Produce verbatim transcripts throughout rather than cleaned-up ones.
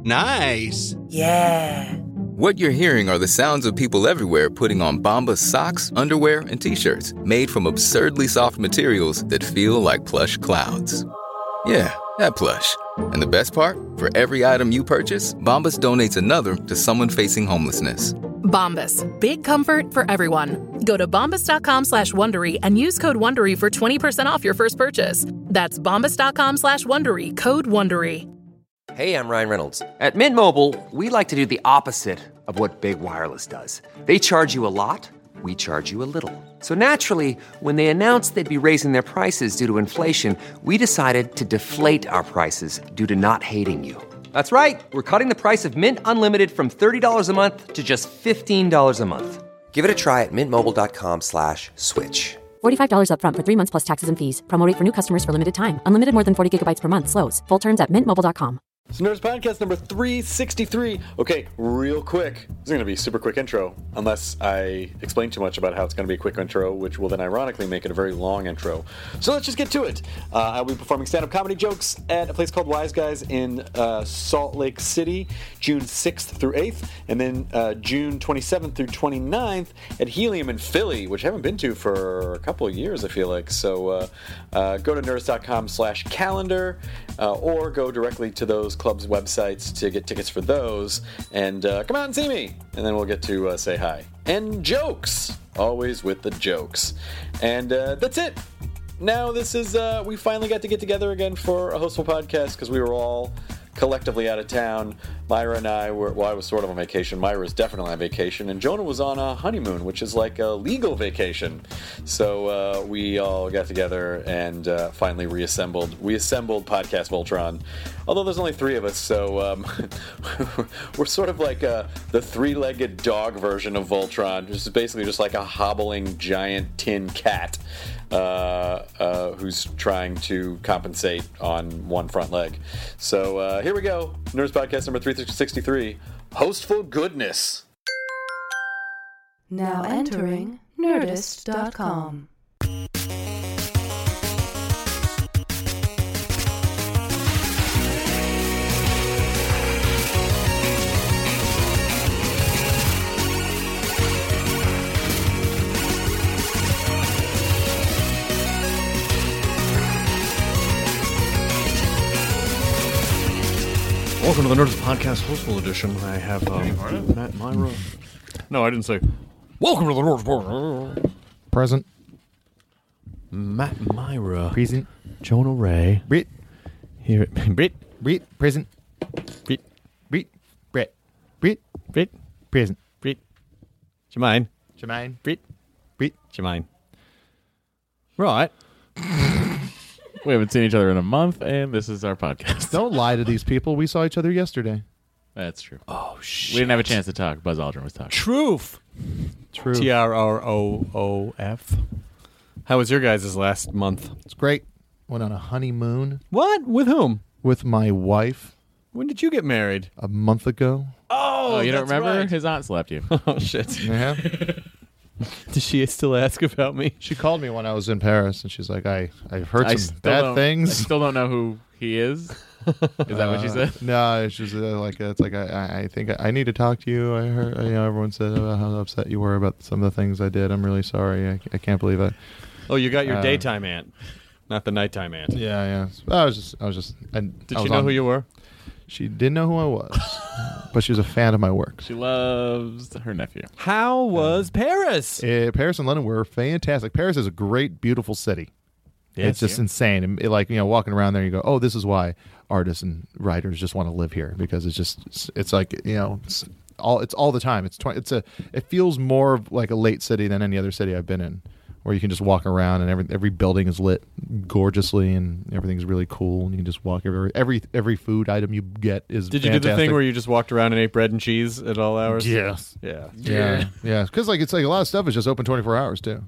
Nice. Yeah. What you're hearing are the sounds of people everywhere putting on Bombas socks, underwear, and T-shirts made from absurdly soft materials that feel like plush clouds. Yeah, that plush. And the best part? For every item you purchase, Bombas donates another to someone facing homelessness. Bombas. Big comfort for everyone. Go to bombas.com slash Wondery and use code Wondery for twenty percent off your first purchase. That's bombas.com slash Wondery. Code Wondery. Hey, I'm Ryan Reynolds. At Mint Mobile, we like to do the opposite of what Big Wireless does. They charge you a lot, we charge you a little. So naturally, when they announced they'd be raising their prices due to inflation, we decided to deflate our prices due to not hating you. That's right. We're cutting the price of Mint Unlimited from thirty dollars a month to just fifteen dollars a month. Give it a try at mintmobile.com slash switch. forty-five dollars up front for three months plus taxes and fees. Promo rate for new customers for limited time. Unlimited more than forty gigabytes per month. Slows full terms at mint mobile dot com. It's Nerds Podcast number three sixty-three. Okay, real quick. This is going to be a super quick intro, unless I explain too much about how it's going to be a quick intro, which will then ironically make it a very long intro. So let's just get to it. Uh, I'll be performing stand-up comedy jokes at a place called Wise Guys in uh, Salt Lake City, June sixth through eighth, and then uh, June twenty-seventh through twenty-ninth at Helium in Philly, which I haven't been to for a couple of years, I feel like. So uh, uh, go to nerds.com slash calendar, uh, or go directly to those clubs' websites to get tickets for those, and uh, come out and see me, and then we'll get to uh, say hi. And jokes! Always with the jokes. And uh, that's it! Now this is, uh, we finally got to get together again for a Hostful podcast, because we were all collectively out of town. Myra and I were, well, I was sort of on vacation. Myra was definitely on vacation, and Jonah was on a honeymoon, which is like a legal vacation. So uh, we all got together and uh, finally reassembled. We assembled Podcast Voltron. Although there's only three of us, so um, we're sort of like a, the three-legged dog version of Voltron, which is basically just like a hobbling giant tin cat. Uh, uh, who's trying to compensate on one front leg. So uh, here we go. Nerds Podcast number three sixty-three. Hostful goodness. Now entering nerdist dot com. Welcome to the Nerdist Podcast Hostful Edition. I have uh, Matt Myra. No, I didn't say. Welcome to the Nerdist Podcast. Present. Matt Myra. Present. Jonah Ray. Brit. Here. Brit. Brit. Present. Brit. Brit. Brett. Brit. Brit. Present. Brit. Jermaine. Jermaine. Brit. Brit. Jermaine. Right. We haven't seen each other in a month, and this is our podcast. Don't lie to these people. We saw each other yesterday. That's true. Oh, shit. We didn't have a chance to talk. Buzz Aldrin was talking. Truth. True. T R R O O F. How was your guys' last month? It's great. Went on a honeymoon. What? With whom? With my wife. When did you get married? A month ago. Oh, oh you don't remember? Right. His aunt slapped you. Oh, shit. Yeah. Does she still ask about me? She called me when I was in Paris, and she's like, I, I've heard I some bad things. I still don't know who he is. Is that what she said? Uh, no, it's just uh, like, it's like, I, I think I, I need to talk to you. I heard, you know, everyone said about how upset you were about some of the things I did. I'm really sorry. I, I can't believe it. Oh, you got your uh, daytime aunt, not the nighttime aunt. Yeah, yeah. I was just, I was just. I, Did I she was know on, who you were? She didn't know who I was, but she was a fan of my work. She loves her nephew. How was Paris? Uh, Paris and London were fantastic. Paris is a great, beautiful city. Yes, it's just yeah. insane. And it, like, you know, walking around there, you go, oh, this is why artists and writers just want to live here, because it's just, it's, it's like, you know, it's all, it's all the time. It's twenty, it's a, it feels more like a late city than any other city I've been in, where you can just walk around and every every building is lit gorgeously and everything's really cool, and you can just walk everywhere. Every every food item you get is Did you fantastic. do the thing where you just walked around and ate bread and cheese at all hours? Yes. Yeah. Yeah. Yeah. Because like it's like a lot of stuff is just open twenty-four hours too.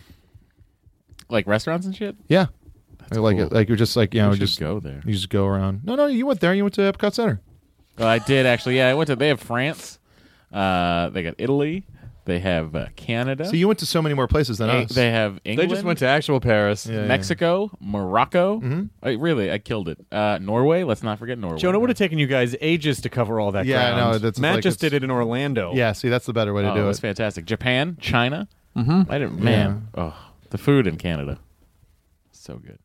Like restaurants and shit? Yeah. That's like cool. like you're just like, you know, We should just go there. You just go around. No, no, you went there. You went to Epcot Center. Well, I did actually. Yeah, I went to. They have France. Uh, they got Italy. They have uh, Canada. So you went to so many more places than A- us. They have England. They just went to actual Paris. Yeah, yeah. Mexico, Morocco. Mhm. I, really, I killed it. Uh, Norway. Let's not forget Norway. Jonah, would have taken you guys ages to cover all that Yeah, I ground. know, that's Matt like just it's- did it in Orlando. Yeah, see, that's the better way to Oh, do it was it. fantastic. Japan, China. Mm-hmm. I didn't. Man, oh, the food in Canada, so good.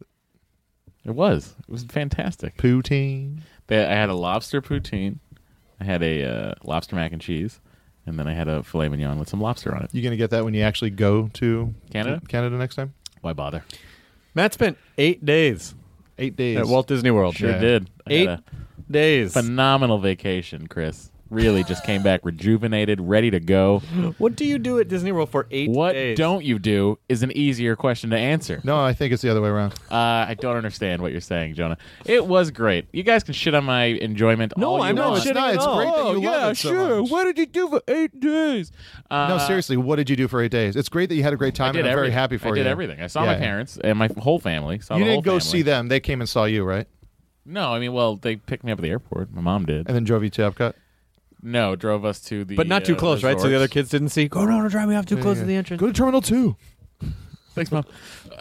It was. It was fantastic. Poutine. They, I had a lobster poutine. I had a uh, lobster mac and cheese, and then I had a filet mignon with some lobster on it. You going to get that when you actually go to Canada? to Canada next time? Why bother? Matt spent eight days Eight days. at Walt Disney World. Sure Yeah. did. I Eight had days. a phenomenal vacation, Chris. Really, just came back rejuvenated, ready to go. What do you do at Disney World for eight What days? don't you do is an easier question to answer. No, I think it's the other way around. Uh, I don't understand what you're saying, Jonah. It was great. You guys can shit on my enjoyment. No, all I'm you not want. it's shitting not. at It's all. great that you Oh, love yeah, it so sure. much. What did you do for eight days? Uh, No, seriously, what did you do for eight days? It's great that you had a great time, I did and I'm very everything. happy for I you. did everything. I saw Yeah. my parents and my whole family. Saw You the didn't whole go family. see them. They came and saw you, right? No, I mean, well, they picked me up at the airport. My mom did. And then drove you to Epcot? No, drove us to the But not too uh, close, right? So the resorts. other kids didn't see. Go, no, no, drive me off too close to the entrance. Go to Terminal two. Thanks, Mom.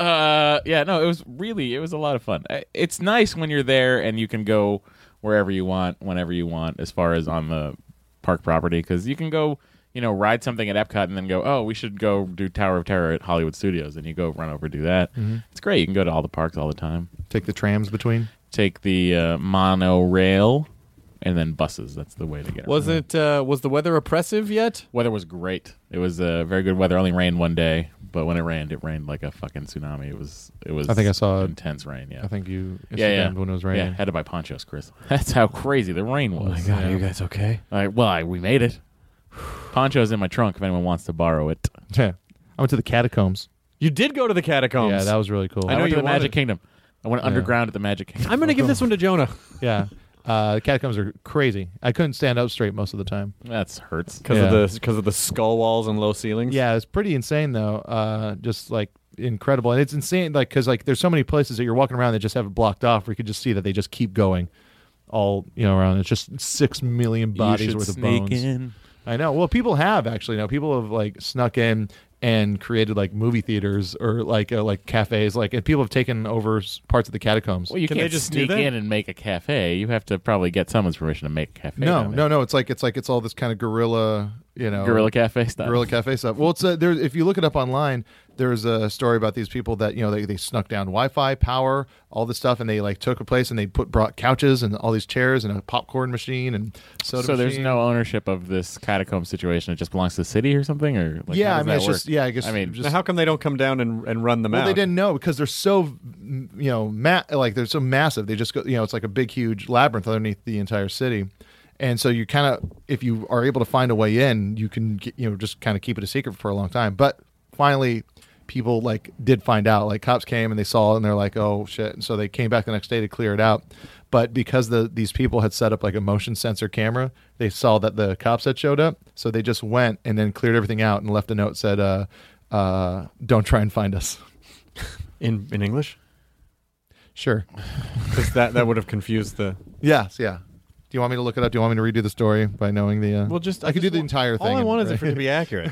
Uh, yeah, no, it was really, it was a lot of fun. Uh, It's nice when you're there and you can go wherever you want, whenever you want, as far as on the park property, because you can go, you know, ride something at Epcot and then go, oh, we should go do Tower of Terror at Hollywood Studios, and you go run over do that. Mm-hmm. It's great. You can go to all the parks all the time. Take the trams between. Take the uh, monorail and then buses. That's the way to get around. Was it? Uh, was the weather oppressive yet? Weather was great. It was uh, very good weather. Only rained one day, but when it rained, it rained like a fucking tsunami. It was. It was. I think I saw it. intense rain. Yeah. I think you Instagrammed yeah, yeah. when it was Yeah, raining. had to buy ponchos, Chris. That's how crazy the rain was. Oh my god, are you guys okay? All right, well, I, we made it. Ponchos in my trunk if anyone wants to borrow it. Yeah. I went to the catacombs. You did go to the catacombs. Yeah, that was really cool. I, know went to you the Magic wanted- Kingdom. I went Yeah. underground at the Magic Kingdom. I'm going to give this one to Jonah Yeah. Uh, the catacombs are crazy. I couldn't stand up straight most of the time. That hurts. because Yeah. of the because of the skull walls and low ceilings. Yeah, it's pretty insane though. Uh, just like incredible, and it's insane. Like because like there's so many places that you're walking around that just have it blocked off, where you could just see that they just keep going, all you know around. It's just six million bodies you should worth of sneak bones. in. I know. Well, people have actually. Now people have like snuck in and created like movie theaters or like uh, like cafes. Like and people have taken over s- parts of the catacombs. Well, you Can can't they just do sneak that? in and make a cafe. You have to probably get someone's permission to make a cafe. no, down no, there. no. It's like it's like it's all this kind of guerrilla, you know, Guerrilla cafe stuff. Guerrilla Cafe stuff. Well, it's uh, there. If you look it up online, there's a story about these people that you know they, they snuck down Wi-Fi, power, all this stuff, and they like took a place and they put brought couches and all these chairs and a popcorn machine and soda. So there's machine. no ownership of this catacomb situation. It just belongs to the city or something, or like, Yeah, how I does mean, that it's work? just- yeah, I guess I mean, just- Now, how come they don't come down and, and run them Well, out? they didn't know because they're so, mm, you know, ma- like they're so massive. They just go, you know, it's like a big, huge labyrinth underneath the entire city. And so you kind of, if you are able to find a way in, you can, get, you know, just kind of keep it a secret for a long time. But finally, people like did find out. Like cops came and they saw it and they're like, oh shit. And so they came back the next day to clear it out. But because the these people had set up like a motion sensor camera, they saw that the cops had showed up. So they just went and then cleared everything out and left a note said, uh, uh, don't try and find us. in in English Sure. because that that would have confused the. Yes, yeah. Do you want me to look it up? Do you want me to redo the story by knowing the? Uh, Well, just I, could do just the want- entire thing. All I and- want is right? it for it to be accurate.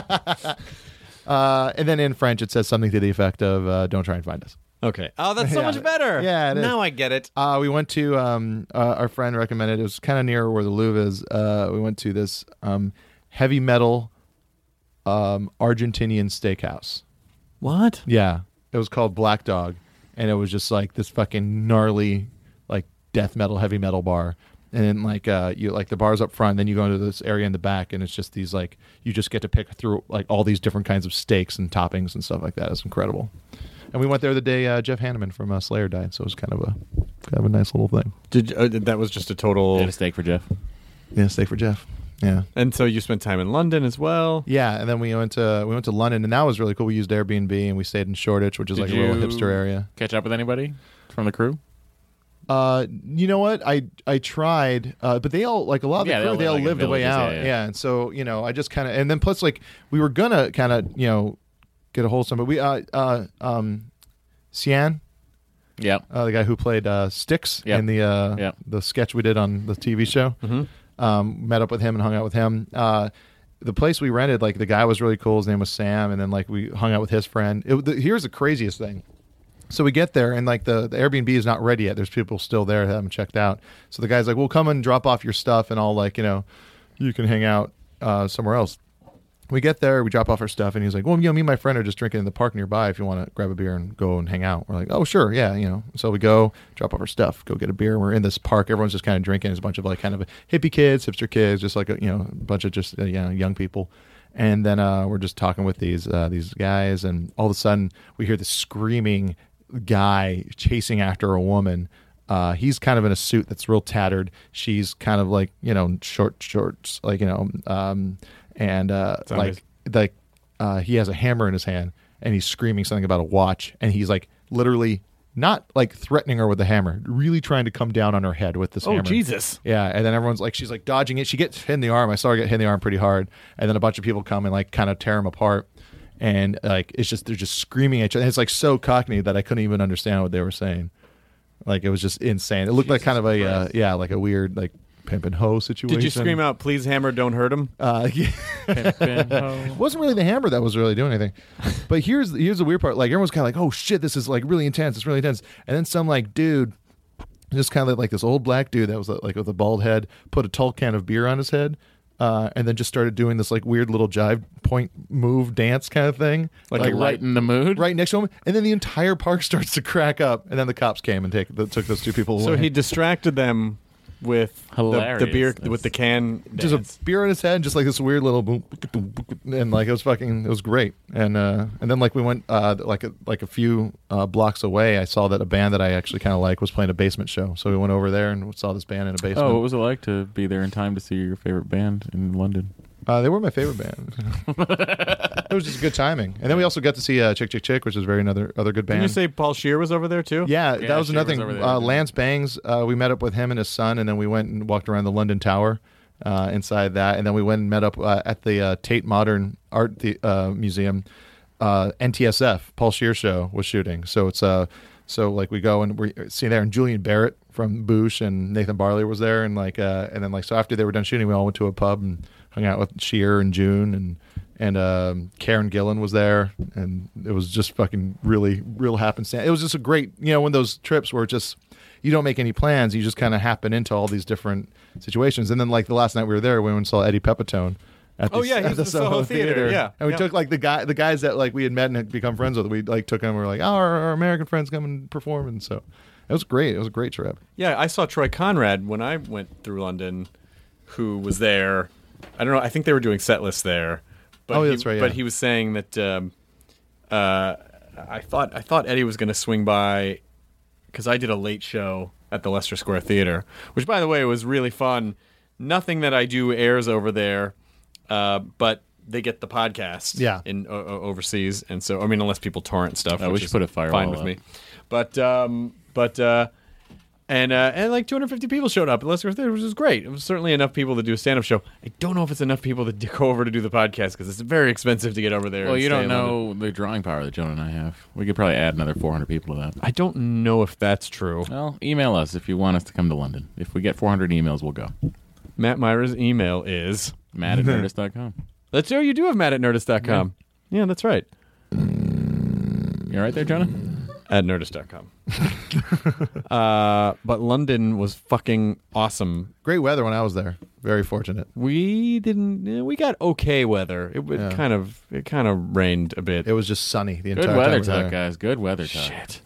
uh, and then in French, it says something to the effect of uh, "Don't try and find us." Okay. Oh, that's so Yeah. much better. Yeah, it is. Now I get it. Uh, we went to um, uh, our friend recommended. It was kind of near where the Louvre is. Uh, we went to this um, heavy metal um, Argentinian steakhouse. What? Yeah, it was called Black Dog, and it was just like this fucking gnarly, like death metal, heavy metal bar. And then like uh, you like the bar's up front, then you go into this area in the back, and it's just these like you just get to pick through like all these different kinds of steaks and toppings and stuff like that. It's incredible. And we went there the day uh, Jeff Hanneman from uh, Slayer died, so it was kind of a kind of a nice little thing. Did uh, that was just a total. Did a steak for Jeff. Yeah, steak for Jeff. Yeah. And so you spent time in London as well. Yeah, and then we went to we went to London, and that was really cool. We used Airbnb, and we stayed in Shoreditch, which is Did like a little you hipster area. Catch up with anybody from the crew? Uh, you know what? I I tried, uh, but they all like a lot of the Yeah, they crew. all They all live, like, in lived the way villages, out. yeah, Yeah, yeah. and so you know, I just kind of and then plus like we were gonna kind of you know get a hold of some, but we uh uh um, Cian, Yeah. uh, the guy who played uh, Styx Yep. in the uh Yep. the sketch we did on the T V show, Mm-hmm. um, met up with him and hung out with him. Uh, the place we rented, like the guy was really cool. His name was Sam, and then like we hung out with his friend. It, the, here's the craziest thing. So we get there, and like the, the Airbnb is not ready yet. There's people still there that haven't checked out. So the guy's like, "Well, come and drop off your stuff, and I'll like you know, you can hang out uh, somewhere else." We get there, we drop off our stuff, and he's like, "Well, you know, me and my friend are just drinking in the park nearby. If you want to grab a beer and go and hang out." We're like, "Oh, sure, yeah, you know." So we go, drop off our stuff, go get a beer. We're in this park. Everyone's just kind of drinking. There's a bunch of like kind of hippie kids, hipster kids, just like a, you know, a bunch of just uh, you know, young people. And then uh, we're just talking with these uh, these guys, and all of a sudden we hear this screaming guy chasing after a woman. Uh, he's kind of in a suit that's real tattered. She's kind of like, you know, short shorts, like, you know, um, and uh, like like uh, he has a hammer in his hand, and he's screaming something about a watch, and he's like literally not like threatening her with the hammer, really trying to come down on her head with this Oh, hammer. Jesus. Yeah, and then everyone's like, she's like dodging it. She gets hit in the arm. I saw her get hit in the arm pretty hard, and then a bunch of people come and like kind of tear him apart. And like it's just they're just screaming at each other. And it's like so cockney that I couldn't even understand what they were saying. Like it was just insane. It looked Jesus like kind of a uh, Christ. yeah, like a weird like pimp and hoe situation. Did you scream out, "Please, hammer, don't hurt him"? Uh, yeah. Pimp and hoe. It wasn't really the hammer that was really doing anything. But here's here's the weird part. Like everyone's kind of like, "Oh shit, this is like really intense. It's really intense." And then some like dude, just kind of like this old black dude that was like with a bald head, put a tall can of beer on his head. Uh, and then just started doing this like weird little jive point move dance kind of thing, Like, right, lighten the mood? right next to him. And then the entire park starts to crack up, and then the cops came and take took those two people away. So he distracted them with the, the beer, Hilarious. with the can just dance. a beer in his head, and just like this weird little boom, and like it was fucking, it was great. And uh, and then like we went uh, like a, like a few uh, blocks away, I saw that a band that I actually kind of like was playing a basement show. So we went over there and saw this band in a basement. Oh, what was it like to be there in time to see your favorite band in London? Uh, they were my favorite band. It was just good timing. And then we also got to see uh, Chick Chick Chick, which is very another other good band. Didn't you say Paul Shear was over there too? Yeah, Yeah, that was Shear another was thing. over there, uh, yeah. Lance Bangs, uh, we met up with him and his son, and then we went and walked around the London Tower uh, inside that. And then we went and met up uh, at the uh, Tate Modern Art the, uh, Museum. Uh, N T S F, Paul Shear show was shooting. So it's uh, so like we go and we see there, and Julian Barrett from Boosh and Nathan Barley was there, and like uh, and then like so after they were done shooting, we all went to a pub and hung out with Shear and June, and and um, Karen Gillan was there, and it was just fucking really real happenstance. It was just a great, you know, one of those trips where it just you don't make any plans, you just kind of happen into all these different situations. And then like the last night we were there, we went and saw Eddie Pepitone. At the, Oh, yeah, he at was the at the Soho Theater, yeah, and we yeah. took like the guy, the guys that like we had met and had become friends with. We like took them. And we were like, oh, our, our American friends come and perform, and so it was great. It was a great trip. Yeah, I saw Troy Conrad when I went through London, who was there. I don't know. I think they were doing set lists there. But Oh, he, that's right, yeah. But he was saying that um, uh, I thought I thought Eddie was going to swing by because I did a late show at the Leicester Square Theater, which, by the way, was really fun. Nothing that I do airs over there, uh, but they get the podcast Yeah. in o- o- overseas, and so I mean, unless people torrent stuff, Oh, we which should is put a firewall fine with up. me. But um, but uh, and uh, and like two hundred fifty people showed up at Leicester Theater, which was great. It was certainly enough people to do a stand-up show. I don't know if it's enough people to d- go over to do the podcast because it's very expensive to get over there. Well, and you stay don't in London. know the drawing power that Jonah and I have. We could probably add another four hundred people to that. I don't know if that's true. Well, email us if you want us to come to London. If we get four hundred emails, we'll go. Matt Myra's email is Matt at nerdist dot com. That's oh, you do have Matt at Nerdist dot com. Yeah. yeah, that's right. You all right there, Jonah? At Nerdist dot com. uh, but London was fucking awesome. Great weather when I was there. Very fortunate. We didn't. eh, We got okay weather. It, it Yeah. kind of. It kind of rained a bit. It was just sunny the Good entire weather time we were talk, there. guys. Good weather talk. Shit.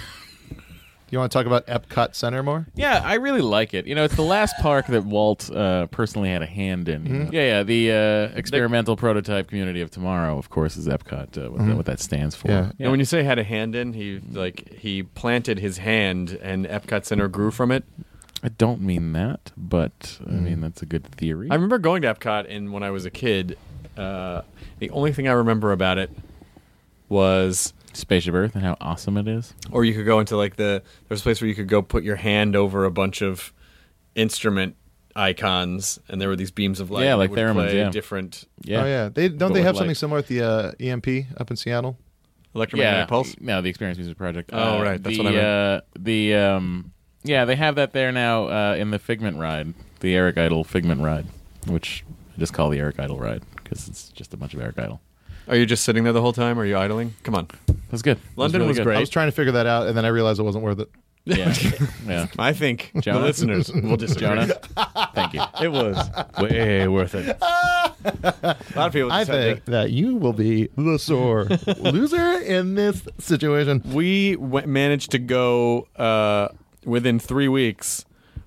Do you want to talk about Epcot Center more? Yeah, I really like it. You know, it's the last park that Walt uh, personally had a hand in. Mm-hmm. Yeah, yeah. The uh, experimental prototype community of tomorrow, of course, is Epcot. Uh, what, that, what that stands for. Yeah. And when you say had a hand in, he like he planted his hand, and Epcot Center grew from it. I don't mean that, but I Mm. mean that's a good theory. I remember going to Epcot, and when I was a kid, uh, the only thing I remember about it was. Spaceship Earth and how awesome it is. Or you could go into like the there's a place where you could go put your hand over a bunch of instrument icons, and there were these beams of light. Yeah, that like would Theremon's, play yeah. different Yeah. Oh yeah. They don't But they with have light. something similar at the uh, E M P up in Seattle? electromagnetic Yeah. pulse. No, the Experience Music Project. Oh, Uh, right, that's the, what I meant. Uh, the um, yeah, they have that there now uh, in the Figment ride, the Eric Idle Figment ride, which I just call the Eric Idle ride because it's just a bunch of Eric Idle. Are you just sitting there the whole time? Or are you idling? Come on. That's good. London really was good. great. I was trying to figure that out, and then I realized it wasn't worth it. Yeah, yeah. I think Jonah? the listeners will just Jonah, thank you. It was way worth it. A lot of people. I just had think that you will be the sore loser in this situation. we w- managed to go uh, within three weeks.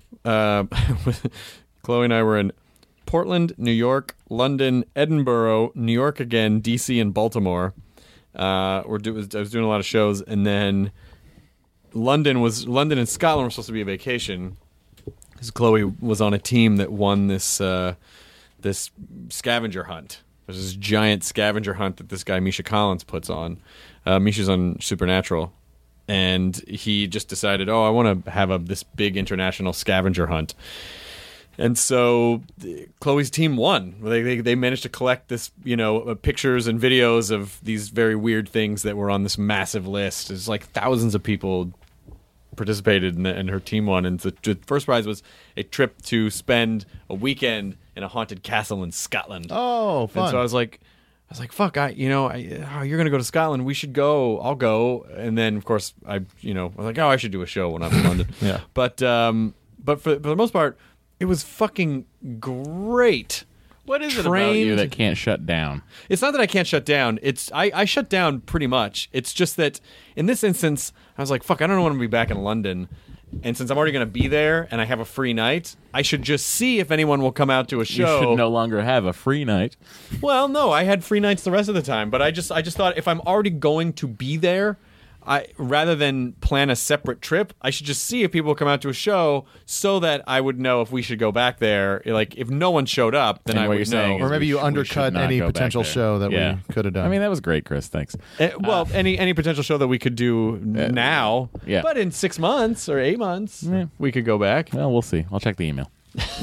Uh, Chloe and I were in Portland, New York, London, Edinburgh, New York again, D C, and Baltimore. Uh, we're do- I was doing a lot of shows, and then London was London and Scotland were supposed to be a vacation because Chloe was on a team that won this uh, this scavenger hunt. There's this giant scavenger hunt that this guy Misha Collins puts on. Uh, Misha's on Supernatural, and he just decided, oh, I want to have a this big international scavenger hunt. And so the, Chloe's team won. They, they they managed to collect this, you know, uh, pictures and videos of these very weird things that were on this massive list. It's like thousands of people participated, in the, and her team won. And the, the first prize was a trip to spend a weekend in a haunted castle in Scotland. Oh, fun. And so I was like, I was like, fuck, I, you know, I, oh, you're gonna go to Scotland. We should go. I'll go. And then of course I, you know, I was like, oh, I should do a show when I'm in London. Yeah. But um, but for, for the most part. It was fucking great. What is it about you that can't shut down? It's not that I can't shut down. It's I, I shut down pretty much. It's just that in this instance, I was like, fuck, I don't want to be back in London. And since I'm already going to be there and I have a free night, I should just see if anyone will come out to a show. You should no longer have a free night. Well, no, I had free nights the rest of the time. But I just I just thought if I'm already going to be there, I rather than plan a separate trip, I should just see if people come out to a show so that I would know if we should go back there. Like, if no one showed up, then And I what would you're saying know. is Or maybe we you sh- we undercut should not any go back potential there. show that Yeah. we could have done. I mean, that was great, Chris. Thanks. Uh, well, any any potential show that we could do now. yeah. But in six months or eight months, Yeah. we could go back. Well, we'll see. I'll check the email.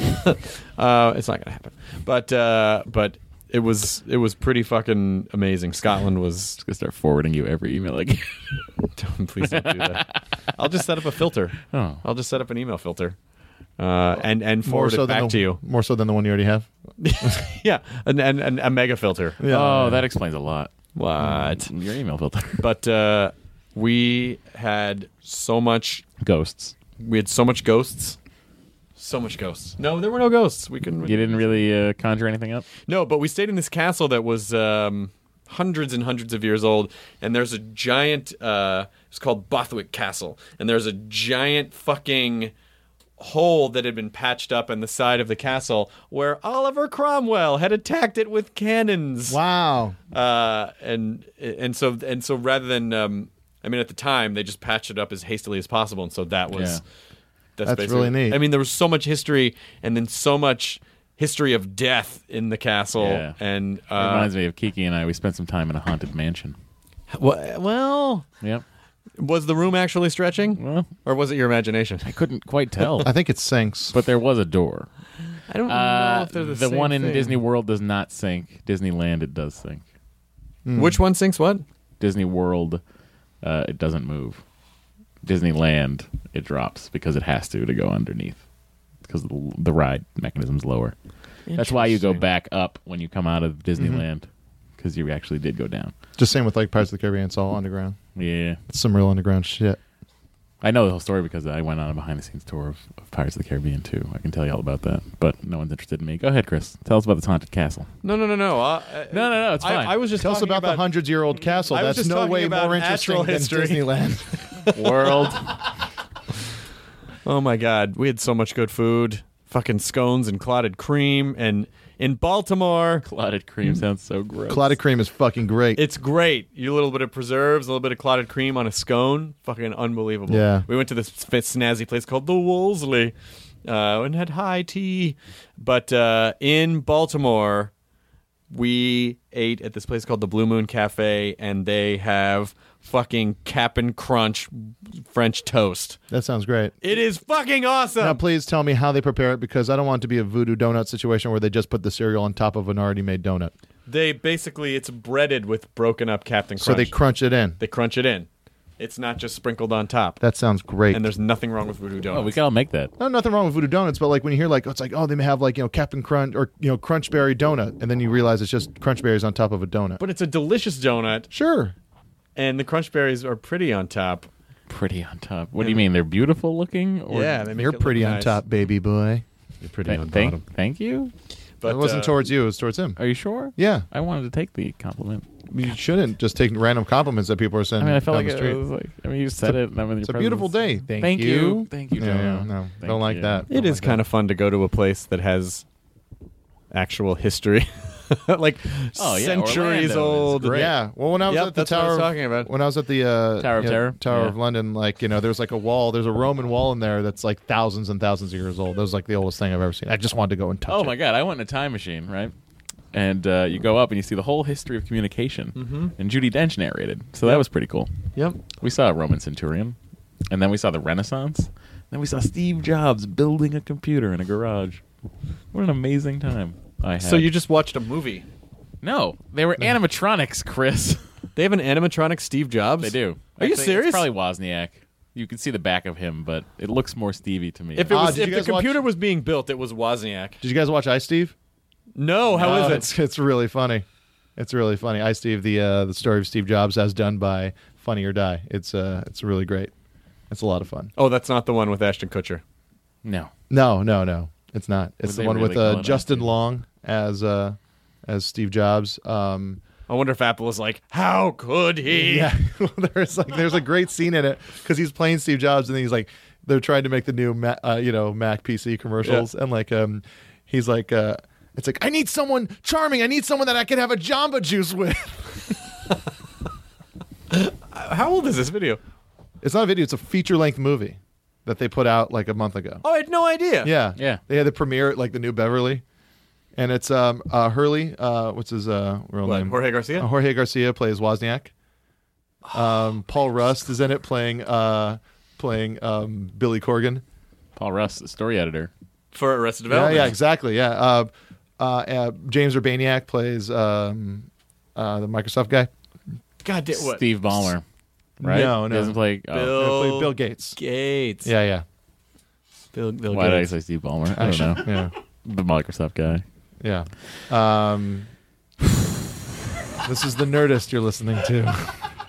Uh, it's not going to happen. But uh, but it was it was pretty fucking amazing. Scotland was. I'm gonna start forwarding you every email again. Please don't do that. I'll just set up a filter. Oh. I'll just set up an email filter. Uh, and and more forward so it back than the, to you. More so than the one you already have. Yeah, and, and, and a mega filter. Yeah. Oh, that explains a lot. What? Your email filter. But uh, we had so much. Ghosts. We had so much ghosts. So much ghosts. No, there were no ghosts. We couldn't. You didn't really uh, conjure anything up? No, but we stayed in this castle that was um, hundreds and hundreds of years old, and there's a giant. Uh, it's called Bothwick Castle, and there's a giant fucking hole that had been patched up in the side of the castle where Oliver Cromwell had attacked it with cannons. Wow. Uh, and and so and so rather than, um, I mean, at the time they just patched it up as hastily as possible, and so that was. Yeah. That's, That's basically- really neat. I mean, there was so much history, and then so much history of death in the castle. Yeah. And It uh, reminds me of Kiki and I. We spent some time in a haunted mansion. wha- well, Yep. was the room actually stretching, Well, or was it your imagination? I couldn't quite tell. I think it sinks. But there was a door. I don't Uh, know if they're the, the same one in thing. Disney World does not sink. Disneyland, it does sink. Which one sinks what? Disney World, uh, it doesn't move. Disneyland, it drops because it has to to go underneath because the, the ride mechanism's lower. That's why you go back up when you come out of Disneyland because you actually did go down. Just same with like Pirates of the Caribbean. It's all underground. Yeah. It's some real underground shit. I know the whole story because I went on a behind-the-scenes tour of, of Pirates of the Caribbean, too. I can tell you all about that, but no one's interested in me. Go ahead, Chris. Tell us about this haunted castle. No, no, no, no. Uh, No, no, no, it's I, fine. I was just Tell us talking about, the hundreds-year-old castle. I was That's just no talking way about more interesting natural than history. Disneyland. World. Oh my God, we had so much good food. Fucking scones and clotted cream, and in Baltimore, Clotted cream sounds so gross. Clotted cream is fucking great. it's great. You a little bit of preserves, a little bit of clotted cream on a scone. Fucking unbelievable. Yeah. We went to this f- snazzy place called the Wolseley, uh, and had high tea. But uh, in Baltimore, we ate at this place called the Blue Moon Cafe, and they have fucking Cap'n Crunch French toast. That sounds great. It is fucking awesome. Now, please tell me how they prepare it because I don't want it to be a voodoo donut situation where they just put the cereal on top of an already made donut. They basically, it's breaded with broken up Captain Crunch. So they crunch it in. They crunch it in. It's not just sprinkled on top. That sounds great. And there's nothing wrong with Voodoo Donuts. Oh, we can all make that. No, nothing wrong with Voodoo Donuts, but like when you hear like, oh, it's like, oh, they may have like, you know, Captain Crunch or, you know, Crunch Berry donut. And then you realize it's just Crunch Berries on top of a donut. But it's a delicious donut. Sure. And the Crunch Berries are pretty on top. Pretty on top. What do you mean? They're beautiful looking? Or Yeah, they make You're it look pretty on nice. top, baby boy. You're pretty Th- on thank, bottom. thank you. But, it wasn't uh, towards you. It was towards him. Are you sure? Yeah. I wanted to take the compliment. You shouldn't just take random compliments that people are I sending mean, I felt down like the street. it was like. I mean, you said it. And I'm in your It's a beautiful day. presence. Thank, Thank you. you. Thank you, No, Joe. no, Thank don't like you. that. It Don't is like kind that. of fun to go to a place that has actual history. like Oh, yeah, centuries Orlando is old. great. Yeah. Well, when I was Yep, at the that's what I Tower, was of- talking about. when I was at the uh, Tower of you know, Terror? Tower Yeah. of London, like you know, there's like a wall. There's a Roman wall in there that's like thousands and thousands of years old. That was like the oldest thing I've ever seen. I just wanted to go and touch Oh it. my god! I went in a time machine, right? And uh, you go up and you see the whole history of communication. Mm-hmm. And Judi Dench narrated, so that was pretty cool. Yep. We saw a Roman centurion, and then we saw the Renaissance. Then we saw Steve Jobs building a computer in a garage. What an amazing time I had. So you just watched a movie. No, they were animatronics, Chris. They have an animatronic Steve Jobs? They do. Are you Actually, serious? It's probably Wozniak. You can see the back of him, but it looks more Stevie to me. If it Ah, was, did if you the guys watch- computer was being built, it was Wozniak. Did you guys watch Ice Steve? No, how is Oh, it? It's it's really funny. It's really funny. Ice Steve, the uh, the story of Steve Jobs as done by Funny or Die. It's uh it's really great. It's a lot of fun. Oh, that's not the one with Ashton Kutcher. no. No, no, no. It's not. It's Would the they one really with call uh, it Justin Ice Steve? Long as uh as Steve Jobs. Um I wonder if Apple is like, how could he? Yeah, there's like there's a great scene in it because he's playing Steve Jobs and then he's like they're trying to make the new Ma- uh, you know Mac P C commercials and like um he's like uh it's like I need someone charming. I need someone that I can have a Jamba Juice with. How old is this video? It's not a video. It's a feature length movie that they put out like a month ago. Oh, I had no idea. Yeah, Yeah. They had the premiere at like the New Beverly, and it's um uh Hurley. Uh, what's his uh real What, name? Jorge Garcia? Uh, Jorge Garcia plays Wozniak. Um, Paul Rust is in it playing uh playing um Billy Corgan. Paul Russ, the story editor. For Arrested Yeah, Development. yeah, exactly. Yeah. Uh, uh, uh, James Urbaniak plays um uh the Microsoft guy. God damn, what? Steve Ballmer, right? No, He no. doesn't play. Oh. Bill, Yeah, played Bill Gates. Gates. Yeah, yeah. Bill, Bill Why did I Gates. say Steve Ballmer? I don't know. Yeah. The Microsoft guy. Yeah. Um, this is the Nerdist you're listening to. Uh,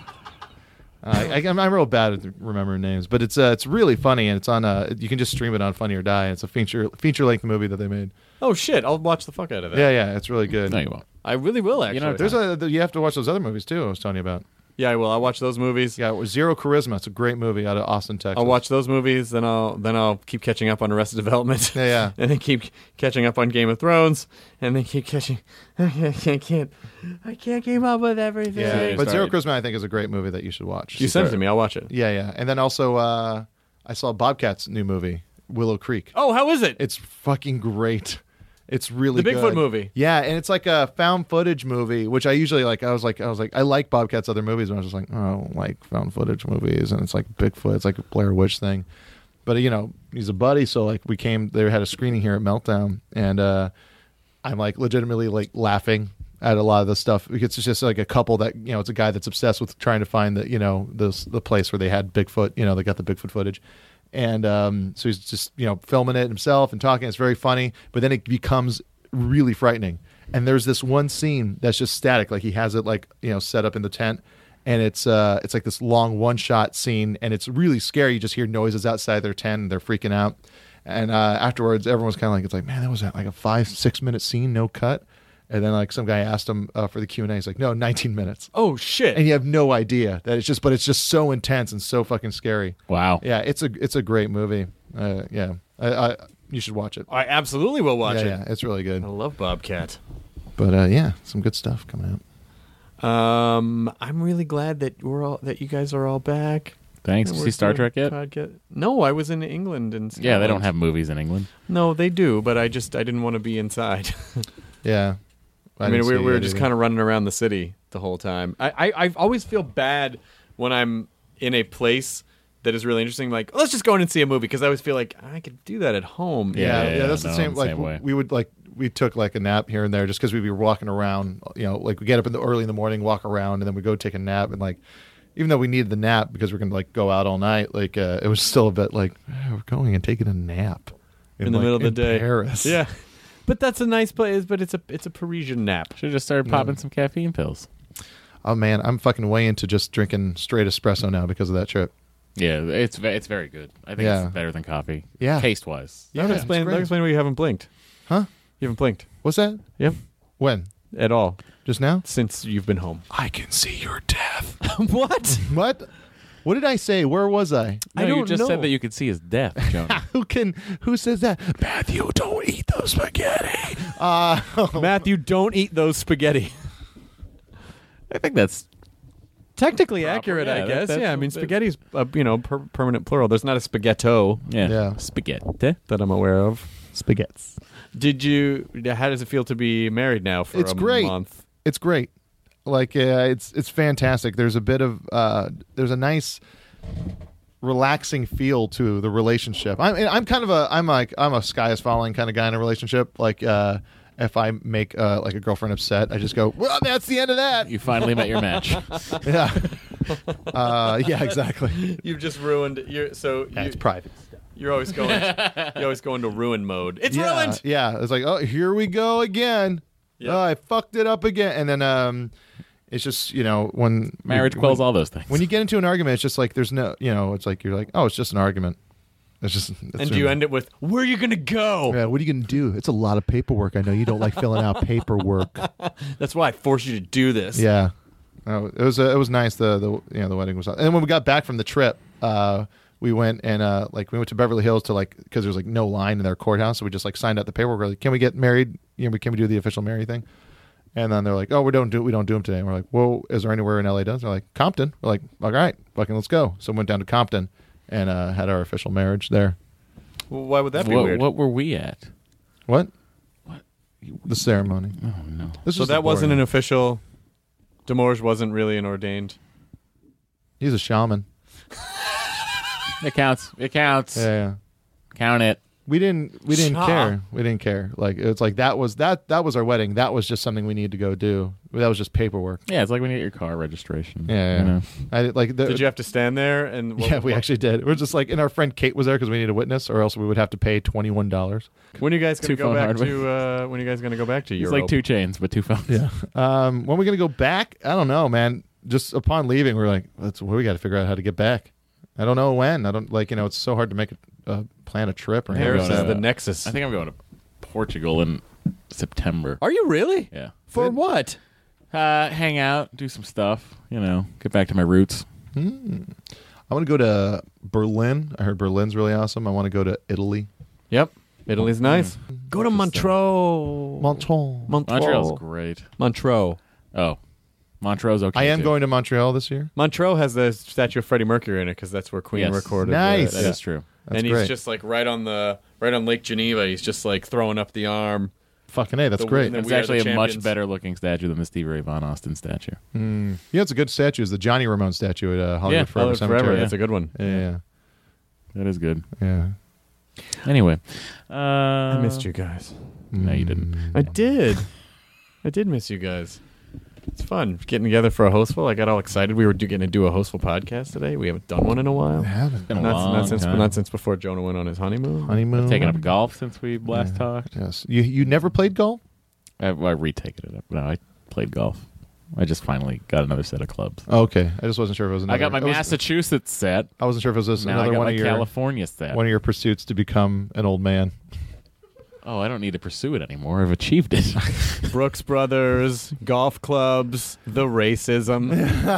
I, I'm, I'm real bad at remembering names, but it's uh, it's really funny, and it's on. Uh, you can just stream it on Funny or Die. It's a feature feature length movie that they made. Oh, shit. I'll watch the fuck out of that. Yeah, yeah, it's really good. No, you won't. I really will, actually. know, There's a you have to watch those other movies too. I was telling you about. Yeah, I will. I'll watch those movies. Yeah, it was Zero Charisma. It's a great movie out of Austin, Texas. I'll watch those movies, then I'll then I'll keep catching up on Arrested Development. Yeah, yeah. and then keep catching up on Game of Thrones, and then keep catching. I can't, I can't keep up with everything. Yeah, you but Zero started. Charisma I think is a great movie that you should watch. You sent it to me. I'll watch it. Yeah, yeah, and then also uh, I saw Bobcat's new movie, Willow Creek. Oh, how is it? It's fucking great. It's really The Bigfoot good. movie. Yeah, and it's like a found footage movie, which I usually like. I was like, I was like, I like Bobcat's other movies, but I was just like, oh, I don't like found footage movies, and it's like Bigfoot. It's like a Blair Witch thing. But you know, he's a buddy, so like we came. They had a screening here at Meltdown, and uh, I'm like legitimately like laughing at a lot of the stuff because it's just like a couple that you know, it's a guy that's obsessed with trying to find the you know this the place where they had Bigfoot. You know, they got the Bigfoot footage. And um, so he's just, you know, filming it himself and talking. It's very funny, but then it becomes really frightening. And there's this one scene that's just static. Like he has it like, you know, set up in the tent. And it's uh, it's like this long one-shot scene. And it's really scary. You just hear noises outside their tent and they're freaking out. And uh, afterwards, everyone's kind of like, it's like, man, that was like a five, six-minute scene, no cut. And then like some guy asked him uh, for the Q and A. He's like, no, nineteen minutes. Oh, shit. And you have no idea that it's just, but it's just so intense and so fucking scary. Wow. Yeah, it's a it's a great movie. Uh, yeah, I, I, you should watch it. I absolutely will watch yeah, it. yeah, it's really good. I love Bobcat. But uh, yeah, some good stuff coming out. Um, I'm really glad that we're all that you guys are all back. Thanks. And You we're see Star doing Trek yet? podcast. No, I was in England and Yeah, they don't Scotland. have movies in England. No, they do, but I just I didn't want to be inside. Yeah, I, mean, we, we were just kind of running around the city the whole time. I, I I always feel bad when I'm in a place that is really interesting. Like, let's just go in and see a movie because I always feel like I could do that at home. Yeah, Yeah, yeah, yeah, that's the no, same. the Like same way. we would like we took like a nap here and there just because we'd be walking around. You know, like we get up in the early in the morning, walk around, and then we go take a nap and like. even though we needed the nap because we're gonna like go out all night, like uh, it was still a bit like oh, we're going and taking a nap in, in the like, middle of the in day, Paris. Yeah, but that's a nice place. But it's a it's a Parisian nap. Should have just started popping yeah. some caffeine pills. Oh man, I'm fucking way into just drinking straight espresso now because of that trip. Yeah, it's it's very good. I think yeah. it's better than coffee. Yeah, taste wise. Yeah, that explain. That explain why you haven't blinked. Huh? You haven't blinked. What's that? Yep. When? At all. Just now? Since you've been home. I can see your death. What? What? What did I say? Where was I? No, I don't you just know. said that you could see his death, Jonah. who can? Who says that? Matthew, don't eat those spaghetti. Uh, Matthew, don't eat those spaghetti. I think that's technically proper. accurate. Yeah, I that- guess. that's- yeah, I mean, that's- spaghetti's uh, you know per- permanent plural. There's not a spaghetto yeah, Yeah. spaghetti. that I'm aware of. Spaghettis. Did you? How does it feel to be married now for It's a great. month? It's great. Like uh, it's it's fantastic. There's a bit of uh, there's a nice relaxing feel to the relationship. I'm I'm kind of a I'm like I'm a sky is falling kind of guy in a relationship. Like uh, if I make uh, like a girlfriend upset, I just go, well, that's the end of that. You finally met your match. Yeah. Uh, yeah, exactly. You've just ruined. You're so. Yeah, you, it's private. You're always going. You always go into ruin mode. It's yeah, ruined. Yeah, it's like, oh, here we go again. Yep. Oh, I fucked it up again. And then um, it's just, you know, when Marriage when, quells all those things. When you get into an argument, it's just like there's no, you know, it's like you're like, oh, it's just an argument. It's just. It's And do you end it with, "Where are you gonna go?" Yeah, what are you gonna do? It's a lot of paperwork. I know you don't like filling out paperwork. That's why I forced you to do this. Yeah, oh, it was uh, it was nice. The the you know the wedding was, and when we got back from the trip, uh, we went and uh, like we went to Beverly Hills to like because there was like no line in their courthouse, so we just like signed out the paperwork. We're like, can we get married? You know, can we do the official marry thing? And then they're like, oh, we don't do we don't do them today. And we're like, well, is there anywhere in L A does? They're like, Compton. We're like, all right, fucking let's go. So we went down to Compton and uh, had our official marriage there. Well, why would that be what, weird? what were we at? What? What? The ceremony. Oh no. This So was that wasn't boring. an official. Demorge wasn't really an ordained. He's a shaman. It counts. It counts. Yeah, yeah. Count it. We didn't. We didn't Cha. care. We didn't care. Like it's like that was that. That was our wedding. That was just something we needed to go do. That was just paperwork. Yeah, it's like when you get your car registration. Yeah, yeah. You know? I did, like. The, Did you have to stand there and? What, yeah, we what- actually did. We're just like, and our friend Kate was there because we needed a witness, or else we would have to pay twenty one dollars. When are you guys gonna Two go phone back hardware. to? Uh, when are you guys gonna go back to It's Europe? like two chains, but two phones. Yeah. Um. When are we gonna go back? I don't know, man. Just upon leaving, we're like, let's. Well, we got to figure out how to get back. I don't know when. I don't like. You know, it's so hard to make a uh, plan a trip or Paris anything. is going the to- nexus. I think I'm going to Portugal in September. Are you really? Yeah. For what? Uh, hang out, do some stuff. You know, get back to my roots. Hmm. I want to go to Berlin. I heard Berlin's really awesome. I want to go to Italy. Yep. Italy's nice. Go to Montreux. Montreux. Montreal's great. Montreux. Oh, Montreux's okay. I am too. going to Montreal this year. Montreux has the statue of Freddie Mercury in it because that's where Queen Yes. recorded. Nice. The, That yeah. is true. That's and he's great. just like right on the right on Lake Geneva. He's just like throwing up the arm. Fucking A, that's The- great. and It's We Are actually the a much Champions. better looking statue than the Stevie Ray Vaughan Austin statue. Mm. Yeah, it's a good statue. It's the Johnny Ramone statue at uh, Hollywood Yeah, Forever Hollywood Cemetery. Forever. yeah. That's a good one. Yeah, That is good. yeah. Anyway, uh, I missed you guys. No, you didn't. I did. I did miss you guys. It's fun getting together for a hostful. I got all excited. We were do, going to do a hostful podcast today. We haven't done one in a while. I haven't. Been a Not, long not since time. not since before Jonah went on his honeymoon. Honeymoon. I've taken up golf since we last Yeah. talked. Yes. You you never played golf? I, I retaken it up. No, I played golf. I just finally got another set of clubs. Oh, okay. I just wasn't sure if it was another. I got my I was- Massachusetts set. I wasn't sure if it was this Now I another got one my of your California set. one of your pursuits to become an old man. Oh, I don't need to pursue it anymore. I've achieved it. Brooks Brothers, golf clubs, the racism,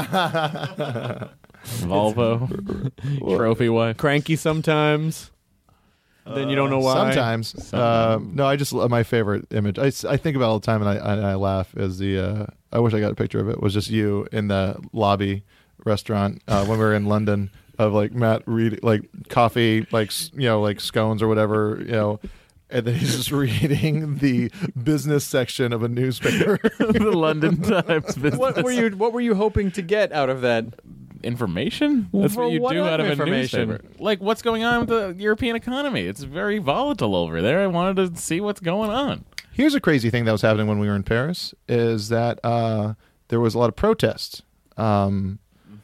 Volvo, trophy wife. cranky sometimes. Then you don't know why. Sometimes. Uh, no, I just my favorite image. I, s- I think about it all the time, and I I, I laugh. Is the uh, I wish I got a picture of it. Was just you in the lobby restaurant uh, when we were in London of like Matt reading like coffee, like s- you know, like scones or whatever, you know. And then he's just reading the business section of a newspaper. The London Times business. What were you What were you hoping to get out of that? Information? Well, That's for what you what do out of a information? newspaper. Like, what's going on with the European economy? It's very volatile over there. I wanted to see what's going on. Here's a crazy thing that was happening when we were in Paris: is that uh, there was a lot of protests. Um,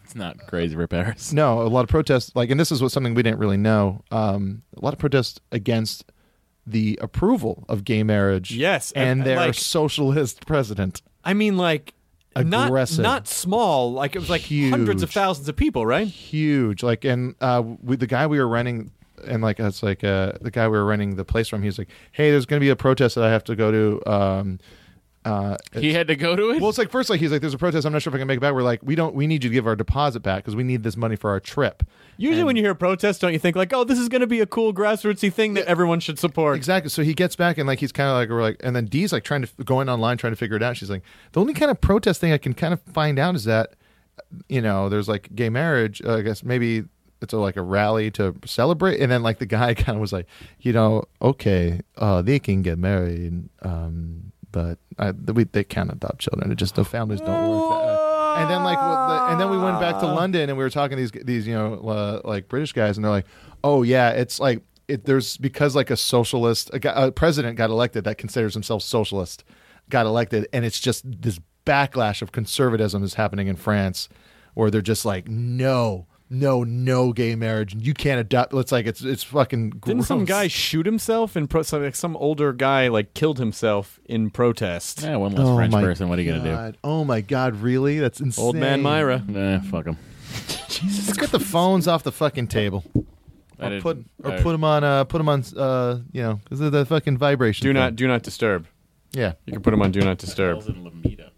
It's not crazy for Paris. No, a lot of protests. Like, and this is what something we didn't really know. Um, a lot of protests against the approval of gay marriage. Yes, and uh, their like- socialist president. I mean, like, not Aggressive. not small. Like it was like Huge. hundreds of thousands of people, right? Huge. Like, and uh, with the guy we were renting, and like it's like uh, the guy we were renting the place from. He was like, "Hey, there's going to be a protest that I have to go to." Um, uh, He had to go to it? Well, it's like first, like he's like, "There's a protest. I'm not sure if I can make it back." We're like, "We don't. We need you to give our deposit back because we need this money for our trip." Usually, And- when you hear protest, don't you think like, "Oh, this is going to be a cool grassrootsy thing that everyone should support"? Exactly. So he gets back and like he's kind of like we're like, and then Dee's like trying to going online trying to figure it out. She's like, the only kind of protest thing I can kind of find out is that, you know, there's like gay marriage. Uh, I guess maybe it's a, like a rally to celebrate. And then like the guy kind of was like, you know, okay, uh, they can get married, um, but I, we, they can't adopt children. It just the families don't work. That, and then like, and then we went back to London and we were talking to these these you know uh, like British guys and they're like, oh yeah, it's like it, there's because like a socialist a, guy, a president got elected that considers himself socialist got elected and it's just this backlash of conservatism is happening in France where they're just like no. No, no gay marriage. You can't adopt. It's like it's it's fucking. Gross. Didn't some guy shoot himself in pro- some, like some older guy like killed himself in protest? Yeah, one less Oh French my person. What are you gonna God. Oh my God! Really? That's insane. Old man Myra. do? Nah, fuck him. Let's get the phones off the fucking table. I Or didn't- put or I- put them on. Uh, put them on. Uh, you know, because of the fucking vibration. Do thing. not do not disturb. Yeah. You can put them on do not disturb. in Lomita.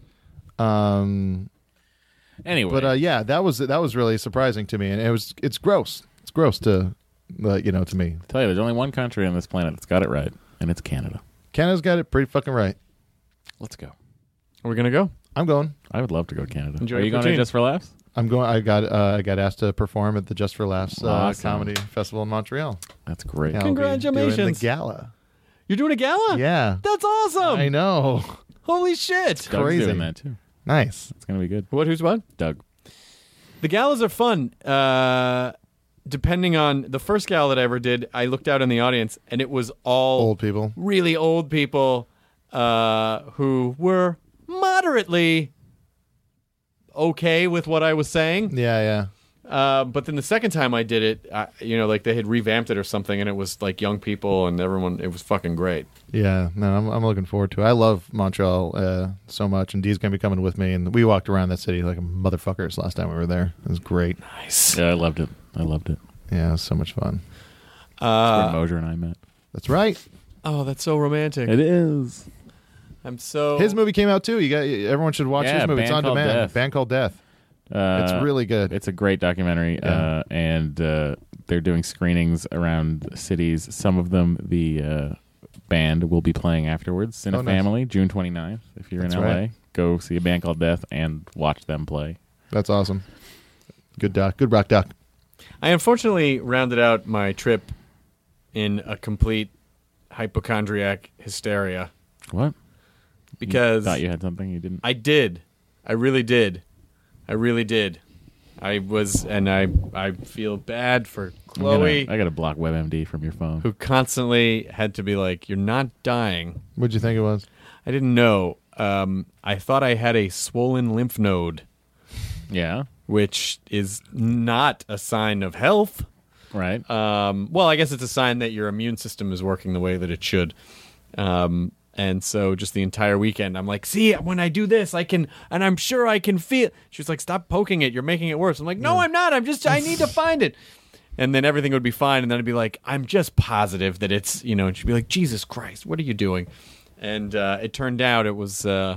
Um. Anyway, But uh, yeah, that was that was really surprising to me, and it was it's gross. It's gross to, uh, you know, to me. I tell you, there's only one country on this planet that's got it right, and it's Canada. Canada's got it pretty fucking right. Let's go. Are we gonna go? I'm going. I would love to go to Canada. Enjoy Are your you going to poutine. Just for Laughs? I'm going. I got uh, I got asked to perform at the Just for Laughs uh, Awesome. comedy festival in Montreal. That's great. Yeah, I'll be doing Congratulations. the gala. You're doing a gala? Yeah, That's awesome. I know. Holy shit. Doug's crazy. doing that too. Nice. It's going to be good. What? Who's what? Doug. The galas are fun. Uh, depending on the first gala that I ever did, I looked out in the audience and it was all Old people. really old people uh, who were moderately okay with what I was saying. Yeah, yeah. Uh, but then the second time I did it, I, you know, like they had revamped it or something, and it was like young people and everyone. It was fucking great. Yeah, no, I'm I'm looking forward to it. I love Montreal uh, so much, and Dee's gonna be coming with me, and we walked around that city like motherfuckers last time we were there. It was great. Nice. Yeah, I loved it. I loved it. Yeah, it was so much fun. That's Uh, where Mosier and I met. That's right. oh, that's so romantic. It is. I'm so. His movie came out too. You got everyone should watch Yeah, his movie. It's Band on Called demand. Death. Band Called Death. Uh, It's really good. It's a great documentary, Yeah. uh, and uh, they're doing screenings around cities. Some of them, the uh, band will be playing afterwards in Oh, a nice. family, June twenty-ninth. If you're That's in L A, right. go see a band called Death and watch them play. That's awesome. Good doc. Good rock doc. I unfortunately rounded out my trip in a complete hypochondriac hysteria What? because Thought you had something you didn't. I did. I really did. I really did. I was, and I I feel bad for I'm gonna- Chloe, I got to block WebMD from your phone. who constantly had to be like, "You're not dying." What'd you think it was? I didn't know. Um, I thought I had a swollen lymph node, Yeah. which is not a sign of health. Right. Um, well, I guess it's a sign that your immune system is working the way that it should. Um, and so just the entire weekend, I'm like, see, when I do this, I can, and I'm sure I can feel. She's like, stop poking it. You're making it worse. I'm like, no, I'm not. I'm just, I need to find it. And then everything would be fine. And then I'd be like, I'm just positive that it's, you know, and she'd be like, Jesus Christ, what are you doing? And uh, it turned out it was, uh,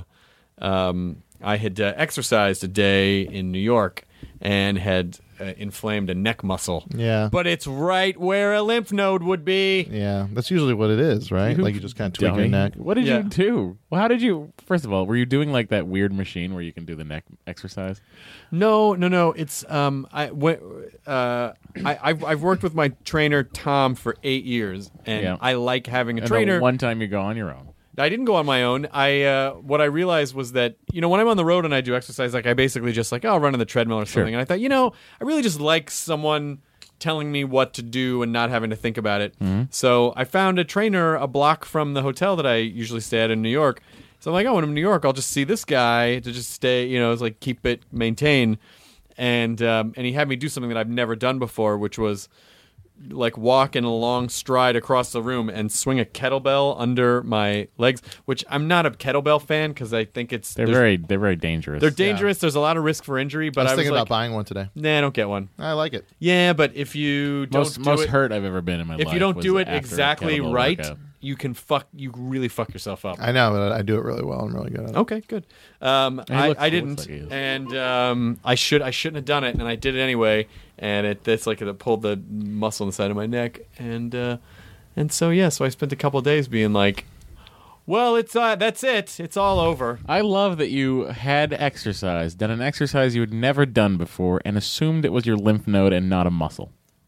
um, I had uh, exercised a day in New York and had uh, inflamed a neck muscle. Yeah. But it's right where a lymph node would be. Yeah, that's usually what it is, right? Like you just kind of tweak your Dummy. neck. What did Yeah. you do? Well, how did you? First of all, were you doing like that weird machine where you can do the neck exercise? No, no, no. It's um, I went. Uh, I I've, I've worked with my trainer Tom for eight years, and Yeah. I like having a And trainer. the one time you go on your own. I didn't go on my own. I uh, what I realized was that, you know, when I'm on the road and I do exercise, like I basically just like, oh, I'll run on the treadmill or something. Sure. And I thought, you know, I really just like someone telling me what to do and not having to think about it. Mm-hmm. So I found a trainer a block from the hotel that I usually stay at in New York. So I'm like, oh, when I'm in New York, I'll just see this guy to just stay, you know, it's like keep it, maintain. and um, and he had me do something that I've never done before, which was like walk in a long stride across the room and swing a kettlebell under my legs, which I'm not a kettlebell fan because I think it's They're very they're very dangerous. they're dangerous. There's a lot of risk for injury. But I was I was thinking like, about buying one today. Nah, don't get one. I like it. Yeah, but if you don't most do most it, hurt I've ever been in my life. if you don't was do it after a exactly kettlebell right, workout. you can fuck. You really fuck yourself up. I know, but I do it really well. I'm really good at it. Okay, good. Um, He I, looks- I he looks didn't, like he is. and um, I should I shouldn't have done it, and I did it anyway. And it that's like it pulled the muscle on the side of my neck, and uh, and so yeah, so I spent a couple of days being like, well, it's uh, that's it, it's all over. I love that you had exercise, done an exercise you had never done before, and assumed it was your lymph node and not a muscle.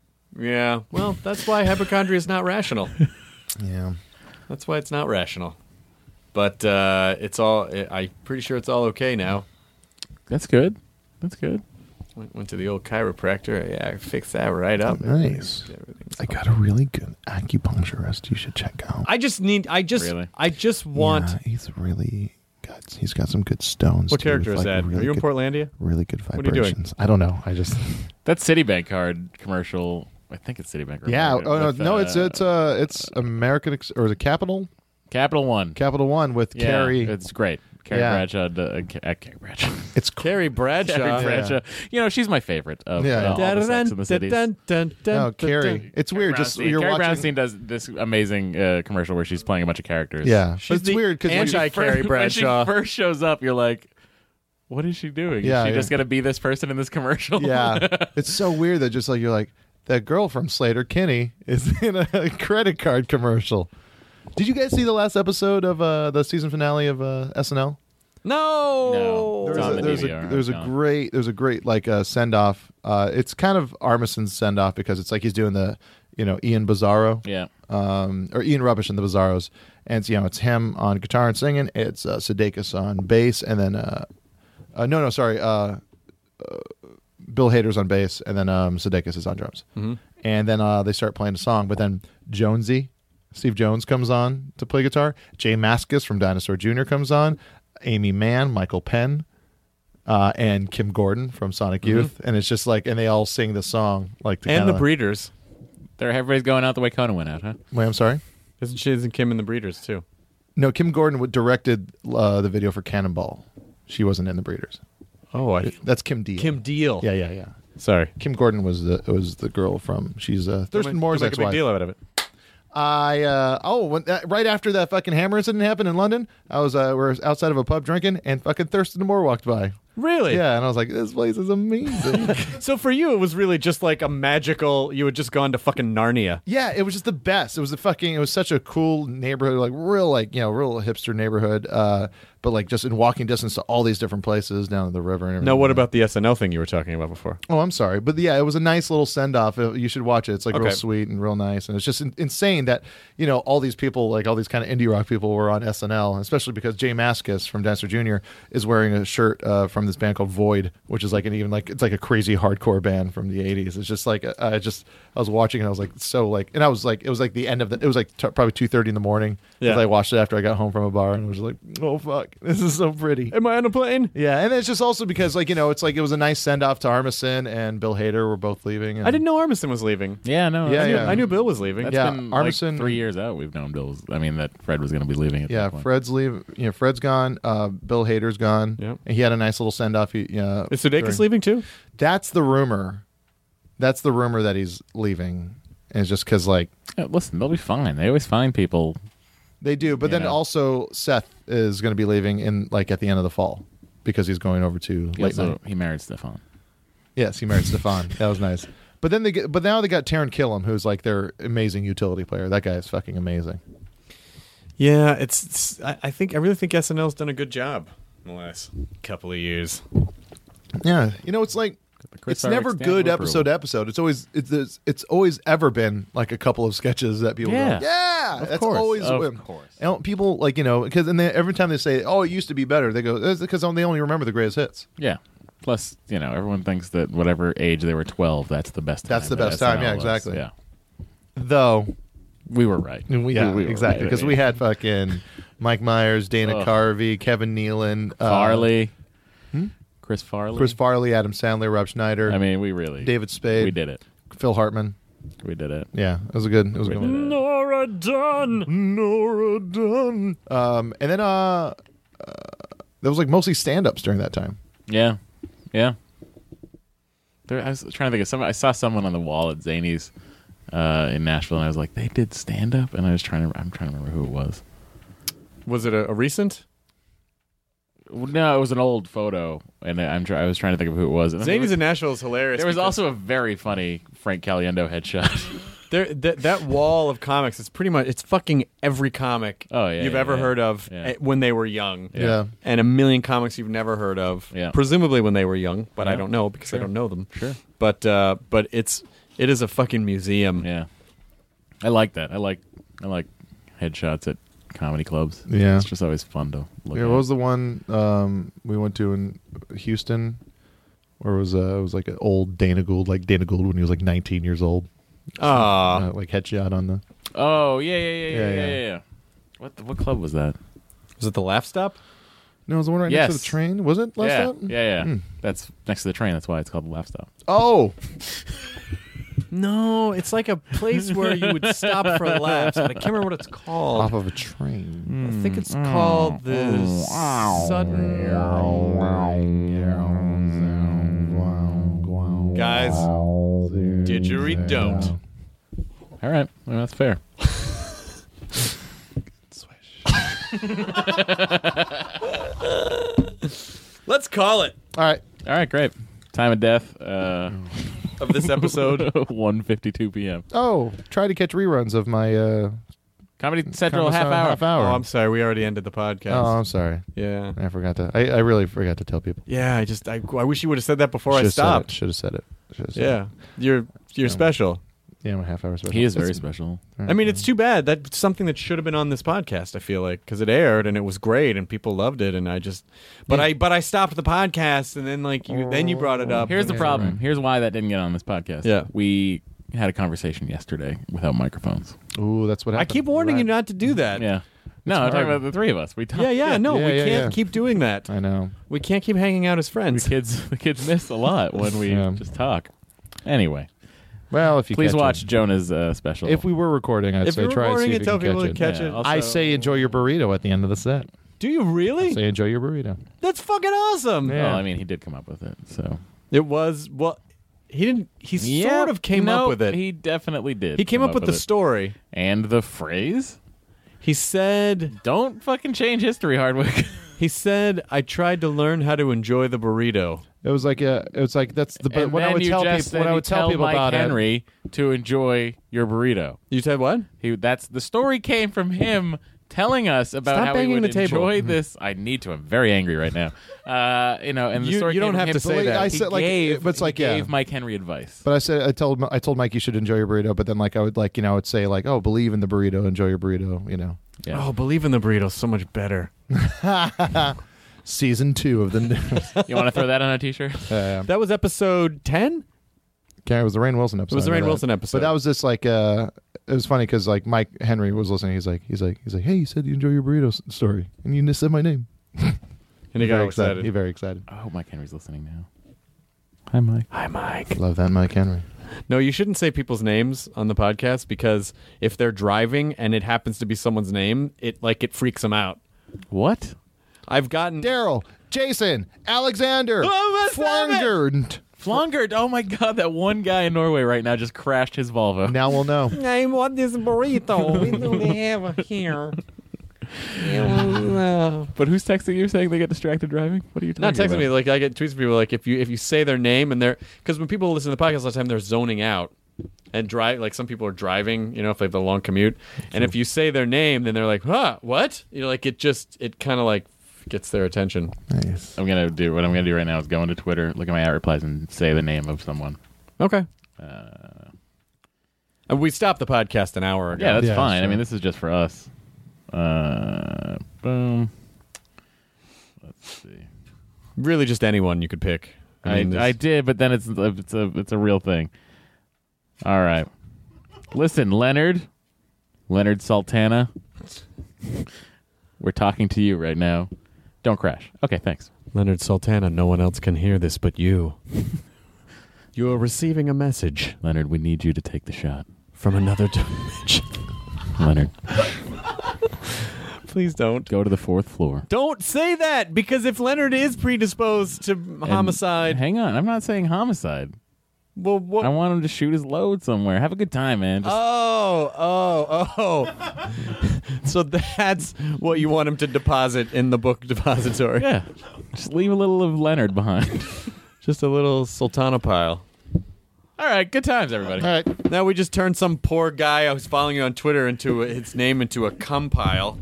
Yeah, well, that's why hypochondria is not rational. Yeah. That's why it's not rational. But uh, it's all. I'm pretty sure it's all okay now. That's good. That's good. Went, went to the old chiropractor. Yeah, I fixed that right up. Nice. Everything's I got a really good acupuncturist you should check out. I just need. I just. Really? I just want. Yeah, he's really got. He's got some good stones. What too, character with, is like, that? really Are you in good- Portlandia? Really good What are you doing? vibrations. I don't know. I just. That Citibank card commercial. I think it's Citibank. or Yeah. whatever, Oh no. with, No. It's uh, it's uh it's American Ex- or is it Capital Capital One. Capital One with Yeah, Carrie. It's great. Carrie Yeah. Bradshaw. Uh, Ca- uh, Carrie Bradshaw. It's Carrie Bradshaw. Carrie Yeah. Bradshaw. You know, she's my favorite of Yeah. uh, all the Sex and the Cities. no Carrie. It's weird. Just Brownstein. you're Carrie watching. Brownstein does this amazing uh, commercial where she's playing a bunch of characters. Yeah. She's But it's the weird because anti-Carrie Bradshaw. When she first shows up, you're like, what is she doing? Yeah, is she yeah. just going to be this person in this commercial? Yeah, it's so weird that just like you're like that girl from Slater Kinney is in a credit card commercial. Did you guys see the last episode of uh, the season finale of uh, S N L? No. No. It's There's on a, the there's D V R. a there's a It's on. great there's a great like uh, send off. Uh, it's kind of Armison's send off because it's like he's doing the you know Ian Bizarro. Yeah. Um, or Ian Rubbish and the Bizarros, and it's, you know it's him on guitar and singing. It's uh, Sudeikis on bass, and then uh, uh, no no sorry, uh, uh, Bill Hader's on bass, and then um, Sudeikis is on drums. Mm-hmm. And then uh, they start playing a song, but then Jonesy, Steve Jones comes on to play guitar. Jay Mascis from Dinosaur Junior comes on. Amy Mann, Michael Penn, uh, and Kim Gordon from Sonic Youth, and it's just like, and they all sing the song like to And kinda, the Breeders. There, everybody's going out the way Conan went out, huh? Wait, I'm sorry. Isn't she? Isn't Kim in the Breeders too? No, Kim Gordon w- directed uh, the video for Cannonball. She wasn't in the Breeders. Oh, I. That's Kim Deal. Kim Deal. Yeah, yeah, yeah. Sorry. Kim Gordon was the was the girl from. She's uh, Thurston Don't Moore's make a big ex-wife. deal out of it. I uh, oh when that, right after that fucking hammer incident happened in London, I was uh, we were outside of a pub drinking, and fucking Thurston Moore walked by. Really? Yeah, and I was like, this place is amazing. So for you, it was really just like a magical. You had just gone to fucking Narnia. Yeah, it was just the best. It was a fucking. It was such a cool neighborhood, like real, like you know, real hipster neighborhood. Uh, but like just in walking distance to all these different places down to the river and everything. Now, what about the S N L thing you were talking about before? Oh, I'm sorry, but yeah, it was a nice little send off. You should watch it. It's like real Okay. sweet and real nice, and it's just in- insane that you know all these people, like all these kind of indie rock people, were on S N L, especially because Jay Mascis from Dinosaur Junior is wearing a shirt uh, from this band called Void, which is like an even like it's like a crazy hardcore band from the eighties. It's just like uh, I just I was watching and I was like so like, and I was like it was like the end of the it was like t- probably two thirty in the morning. Yeah. 'cause I watched it after I got home from a bar and I was like, oh fuck, this is so pretty. Am I on a plane? Yeah, and it's just also because like you know it's like it was a nice send off to Armisen and Bill Hader were both leaving. And, I didn't know Armisen was leaving. Yeah, no. Yeah, I knew, yeah. I knew Bill was leaving. That's Yeah, been Armisen- like three years out. We've known Bill's. I mean, that Fred was going to be leaving at Yeah, that point. Fred's leave. You know, Fred's gone. Uh, Bill Hader's gone. Yep. And he had a nice little send off. He, uh, Is Sudeikis during- leaving too? That's the rumor. That's the rumor that he's leaving. And it's just because like Yeah, listen, they'll be fine. They always find people. they do, but You then know. also Seth is going to be leaving in like at the end of the fall because he's going over to He, late also, night. he married Stefan. Yes, he married Stefan. That was nice. But then they get, but now they got Taron Killam, who's like their amazing utility player. That guy is fucking amazing. Yeah, it's. it's I, I think I really think S N L's done a good job in the last couple of years. Yeah, you know, it's like Chris it's never Hardwick stamp good of episode to approval. episode. It's always it's, it's it's always ever been like a couple of sketches that people Yeah. go, yeah, Of that's course, always of and course. and people like you know because and they, every time they say oh it used to be better they go it's because they only remember the greatest hits. Yeah. Plus, you know, everyone thinks that whatever age they were twelve, that's the best time. That's the that best time, S N L yeah, was. exactly. Yeah. Though We were right. we, yeah we were exactly right. because I we mean, had fucking Mike Myers, Dana Ugh. Carvey, Kevin Nealon, uh, Farley. Chris Farley. Chris Farley, Adam Sandler, Rob Schneider. I mean, we really David Spade. We did it. Phil Hartman. We did it. Yeah, it was a good. It was a We good did one. it. Nora Dunn. Nora Dunn. Um, and then uh, uh, there was like mostly stand-ups during that time. Yeah, yeah. There, I was trying to think of some. I saw someone on the wall at Zany's uh, in Nashville, and I was like, "They did stand up," and I was trying to. I'm trying to remember who it was. Was it a, a recent? No, it was an old photo, and I'm. Try, I was trying to think of who it was. And Zany's in Nashville is hilarious. There was because also a very funny Frank Caliendo headshot. there th- that wall of comics is pretty much it's fucking every comic Oh, yeah, you've yeah, ever yeah. heard of Yeah. eh, when they were young. Yeah. And a million comics you've never heard of. Yeah. Presumably when they were young, but I Yeah. don't know because I Sure. don't know them. Sure. But uh, but it's it is a fucking museum. Yeah, I like that. I like I like headshots at comedy clubs. Yeah. It's just always fun to look Yeah, at. what was the one um, we went to in Houston? Where it was uh, it was like an old Dana Gould, like Dana Gould when he was like nineteen years old. Ah. Uh, like headshot on the. Oh yeah, yeah, yeah, yeah, Yeah, yeah, yeah. yeah. yeah. What the, what club was that? Was it the Laugh Stop? No, it was the one right Yes. next to the train. Was it last yeah, stop? yeah, yeah. Hmm. That's next to the train. That's why it's called the Laugh Stop. Oh, No, it's like a place where you would stop for laughs, but I can't remember what it's called. off of a train. I think it's called the Sudden. Guys, didgeridoo. All right, well, that's fair. Let's call it All right. All right, great. Time of death uh, of this episode. one fifty-two p.m. Oh, try to catch reruns of my uh, Comedy Central Comedy half Central hour. Half hour. Oh, I'm sorry. We already ended the podcast. Oh, I'm sorry. Yeah. I forgot to. I, I really forgot to tell people. Yeah, I just I, I wish you would have said that before I Should've said stopped. it. Should have said it. Should've said Yeah. You're you're Yeah. special. it. Yeah, my half hour special. He is very That's- special. I mean, it's too bad. That's something that should have been on this podcast. I feel like because it aired and it was great and people loved it, and I just, but I, but I stopped the podcast and then like you, then you brought it up. Here's the Yeah, problem. right. Here's why that didn't get on this podcast. Yeah. We had a conversation yesterday without microphones. Ooh, that's what I happened. keep warning Right. you not to do that. Yeah. No, I'm talking hard. about the three of us. We talk, Yeah, yeah, no, Yeah, we yeah, can't yeah. keep doing that. I know. We can't keep hanging out as The friends. kids, the kids miss a lot when we Yeah. just talk. Anyway, Well, if you please catch watch it. Jonah's uh, special. If we were recording, I'd If say you're try and recording see it, if tell you can people catch to it. catch Yeah, it. also- I say enjoy your burrito at the end of the set. Do you really? Say enjoy your burrito. That's fucking awesome. Yeah. Well, I mean, he did come up with it, so It was well. He didn't. He Yeah, sort of came no, up with it. He definitely did. He came come up with the it. story. and the phrase. He said. Don't fucking change history, Hardwick. He said, "I tried to learn how to enjoy the burrito." It was like a. It was like that's the. But and when then I would you tell just people, when said I you would tell tell people Mike about Henry to enjoy your burrito. You said what? He that's the story came from him telling us about Stop how he banging would the table. enjoy this. I need to. I'm very angry right now. Uh, you know, and the You- story you came don't from have him. to say But that. I He said like, gave, but it's like he yeah. gave Mike Henry advice. But I said I told I told Mike you should enjoy your burrito. But then like I would like you know I would say like oh believe in the burrito, enjoy your burrito. You know. Yeah. Oh, believe in the burrito so much better. Season two of the news. You want to throw that on a t-shirt? uh, That was episode ten. Okay, it was the Rainn Wilson episode. It was the I know Rainn that. Wilson episode. But that was just like uh, it was funny because like Mike Henry was listening. He's like he's like he's like hey, you said you enjoy your burrito s- story, and you just said my name. And he got very excited. He's very excited. I hope Mike Henry's listening now. Hi, Mike. Hi, Mike. Love that Mike Henry. No, you shouldn't say people's names on the podcast because if they're driving and it happens to be someone's name, it like it freaks them out. What? I've gotten Daryl, Jason, Alexander, Oh, what's that? Flongard. Flongard. Oh my God, that one guy in Norway right now just crashed his Volvo. Now we'll know. I want this burrito. We don't have it here. But who's texting you saying they get distracted driving? What are you talking Not texting about? me. Like I get tweets from people like if you if you say their name and they're because when people listen to the podcast all the time they're zoning out and drive like some people are driving you know if they have a long commute and if you say their name then they're like huh what you know like it just it kind of like gets their attention. Nice. I'm gonna do what I'm gonna do right now is go into Twitter, look at my at replies, and say the name of someone. Okay. Uh, And we stopped the podcast an hour ago. yeah, that's Yeah, fine. I sure. mean, this is just for us. Uh, boom. Let's see. Really, just anyone you could pick. I, I, mean, I there's- did, but then it's it's a it's a real thing. All right, listen, Leonard, Leonard Sultana, we're talking to you right now. Don't crash. Okay, thanks. Leonard Sultana, no one else can hear this but you. You are receiving a message. Leonard, we need you to take the shot. From another dimension. Leonard. Please don't. Go to the fourth floor. Don't say that, because if Leonard is predisposed to homicide... And hang on, I'm not saying homicide. Well, what? I want him to shoot his load somewhere. Have a good time, man. Just... Oh, oh, oh. So that's what you want him to deposit in the book depository. Yeah. Just leave a little of Leonard behind. Just a little Sultana pile. All right, good times, everybody. All right. Now we just turned some poor guy who's following you on Twitter into a, his name into a cum pile.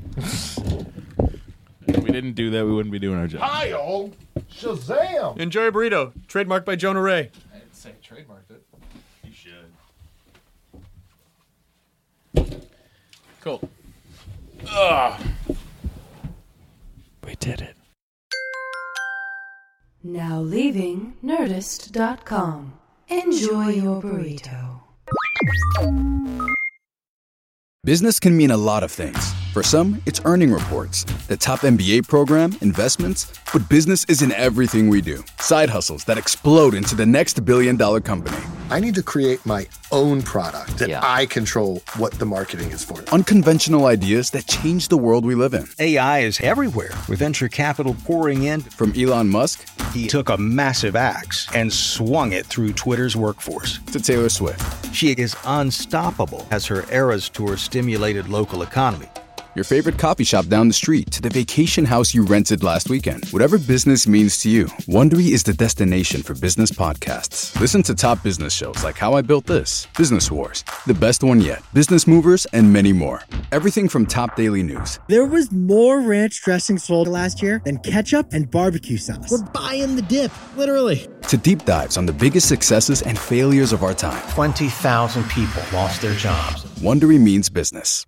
If we didn't do that, we wouldn't be doing our job. Pile? Shazam! Enjoy a burrito. Trademarked by Jonah Ray. I didn't say trademarked it. You should. Cool. Ugh. We did it. Now leaving Nerdist dot com. Enjoy your burrito. Business can mean a lot of things. For some, it's earning reports, the top M B A program, investments, but business isn't everything we do. Side hustles that explode into the next billion dollar company. I need to create my own product that Yeah. I control what the marketing is for. Unconventional ideas that change the world we live in. A I is everywhere, with venture capital pouring in. From Elon Musk, he took a massive axe and swung it through Twitter's workforce. To Taylor Swift. She is unstoppable as her Eras Tour stimulated local economy. Your favorite coffee shop down the street to the vacation house you rented last weekend. Whatever business means to you, Wondery is the destination for business podcasts. Listen to top business shows like How I Built This, Business Wars, The Best One Yet, Business Movers, and many more. Everything from top daily news. There was more ranch dressing sold last year than ketchup and barbecue sauce. We're buying the dip, literally. To deep dives on the biggest successes and failures of our time. twenty thousand people lost their jobs. Wondery means business.